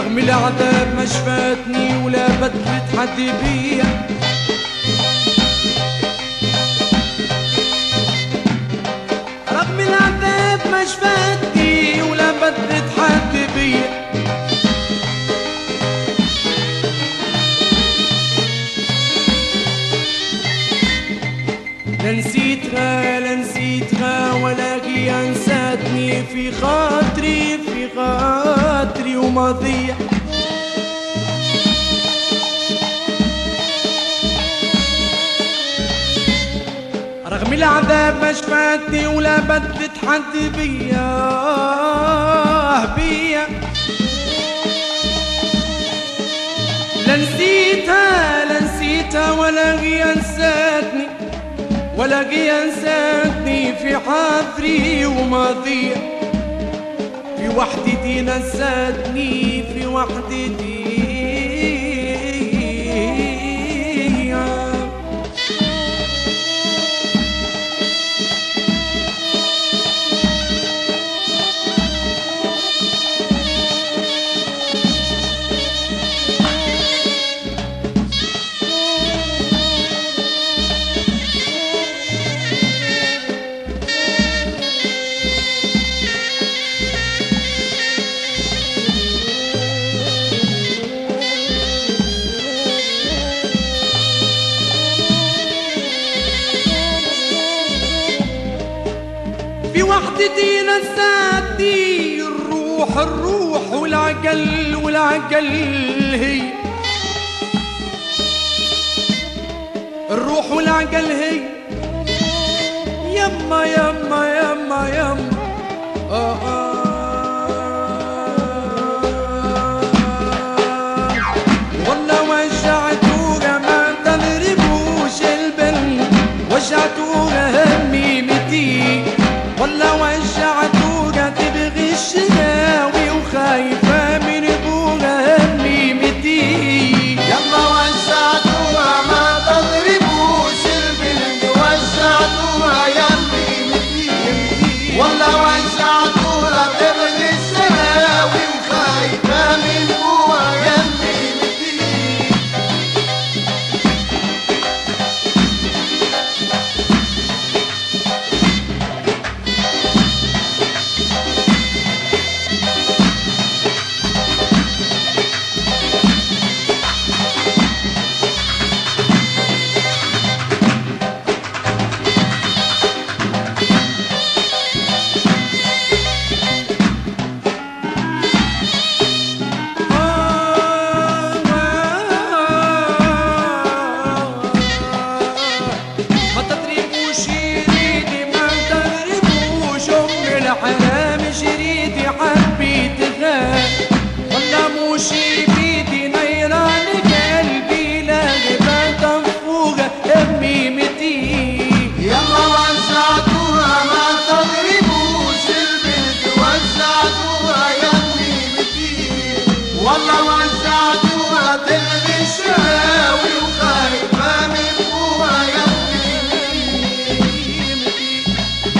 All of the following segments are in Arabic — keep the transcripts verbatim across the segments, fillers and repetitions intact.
رغم العذاب ما شفاتني ولا بدت حد بيا، رغم العذاب ما شفاتني ولا بدت حد بيا. لا نسيتها لا نسيتها ولا هي انساتني في خاطري في خاطري وماضية. رغم العذاب ما شفاتني ولا بدت حد بيا بيا. لا نسيتها لا نسيتها ولا هي انساتني ولا هي انساتني في حاضري وماضية. في وحدتي نساتني في وحدتي. وحدتي نساتني الروح الروح والعقل والعقل هي الروح والعقل هي. يما يما يما يما آه آه والله وجعتوها ما تضربوش البن، وجعتوها همي متي والله وجعتوها تبغي الشناوي وخايفة من ابوها همي متي. يما وجعتوها ما تضربوش البنت، وجعتوها يمي متي والله وجعتوها تبغي الشناوي وخايفة من ابوها يمي متي. حرام شريدي حبيتها والله موشي بيدي نيران قلبي لا غبان تنفوها همي متي. يما وجعتوها ما تضربوش البنت، وجعتوها يمي متي والله وجعتوها تلغي الشهاوي وخايفة من ابوها يمي متي.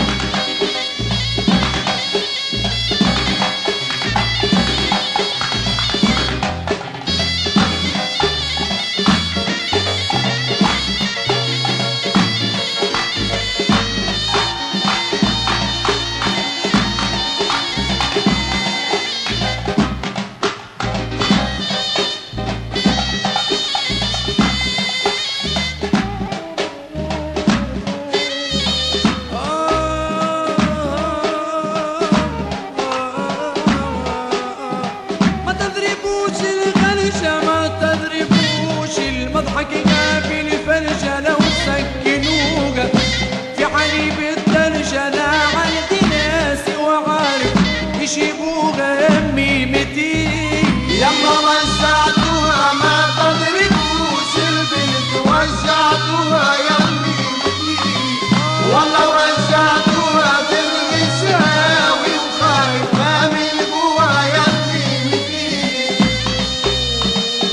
مضحك في الفرجة لو سكنوها في حليب الدرجة لا عندي ناس وعارف يشيبوها همي متي. يما وجعتوها ما تضربوش البنت، وجعتوها يمي متي والله وجعتوها تبغي الشهاوي وخايفة من ابوها يمي متي.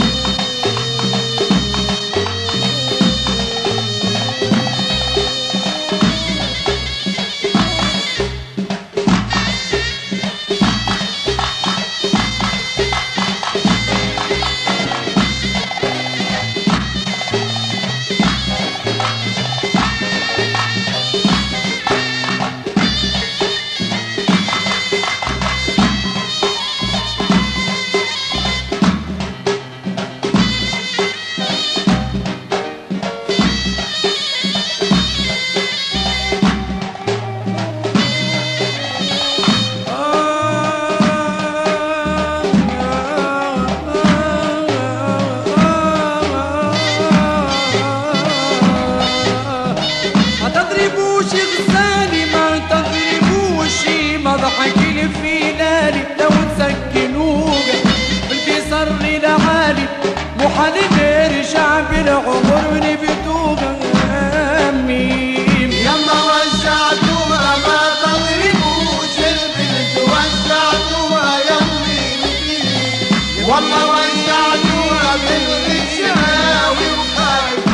والله وزعتوها بالغشاوي وخايف